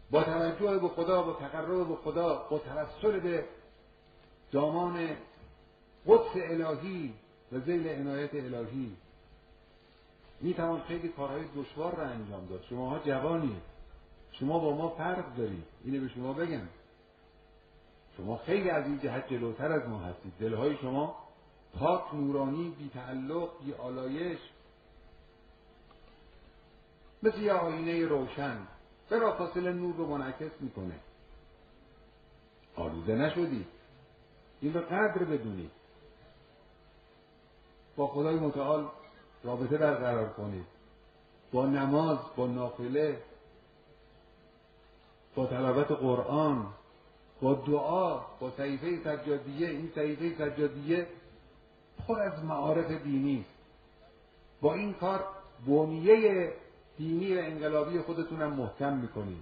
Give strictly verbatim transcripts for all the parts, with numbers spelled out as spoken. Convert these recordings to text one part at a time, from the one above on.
با توجه به خدا، با تقرب به خدا، با توسل به دامان قدس الهی و ذیل عنایت الهی می توان خیلی کارهای دشوار را انجام داد. شماها جوانید، شما با ما فرق دارید، اینو به شما بگم. شما خیلی از این جهت جلوتر از ما هستید. دلهای شما پاک، نورانی، بی تعلق، بی آلایش، مثل یه آینه روشن بلافاصله نور رو منعکس میکنه. آلوده نشدید، این رو قدر بدونید. با خدای متعال رابطه برقرار کنید، با نماز، با نافله، با تلاوت قرآن، با دعا، با صحیفه سجادیه. این صحیفه سجادیه پر از معارف دینی. با این کار بنیه دینی و انقلابی خودتون هم محکم میکنید.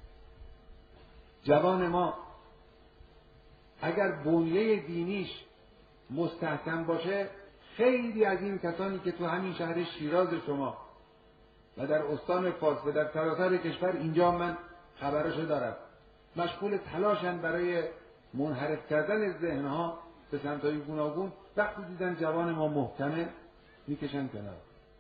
جوان ما اگر بنیه دینیش مستحکم باشه، خیلی از این کسانی که تو همین شهر شیراز شما و در استان فارس و در سراسر کشور، اینجا من خبرشو دارم، مشغول تلاشن برای منحرف کردن ذهنها به سمت‌های گوناگون. وقتی دیدن جوان ما محکمه، میکشن کنار.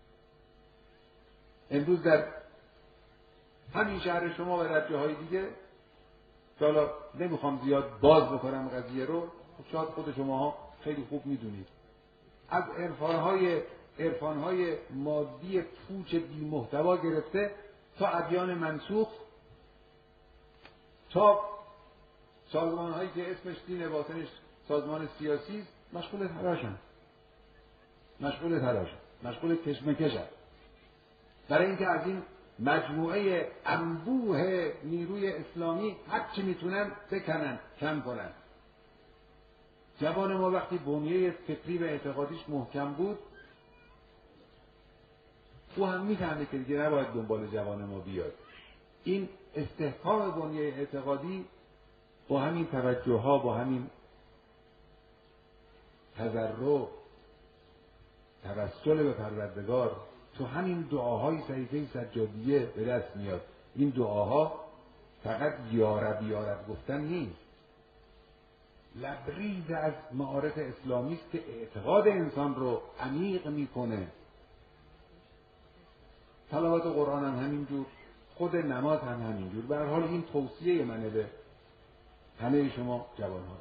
امروز در همین شهر شما و در جاهای دیگه که حالا نمیخوام زیاد باز بکنم قضیه رو، شاید خود شماها خیلی خوب میدونید، از عرفانهای عرفانهای مادی پوچ بی محتوا گرفته تا ادیان منسوخ، تا سازمانهایی که اسمش دین باطنش سازمان سیاسی، مشغول تلاشن مشغول تلاشن مشغول کشمکشن برای اینکه از این مجموعه انبوه نیروی اسلامی هر چی میتونن بکنن، کم کنن. جوان ما وقتی بنیه فکری و اعتقادیش محکم بود، او هم میفهمه که دیگه نباید دنبال جوان ما بیاد. این استحکام بنیه اعتقادی با همین توجه ها، با همین تضرع، توسل به پروردگار، تو همین دعاهای صحیفه سجادیه به دست میاد. این دعاها فقط یارب یارب گفتن نیست، لبریز از معارف اسلامی است که اعتقاد انسان رو عمیق میکنه. تلاوت قرآن هم همینجور، خود نماز هم همینجور. به هر حال این توصیه منه به همه شما جوانها.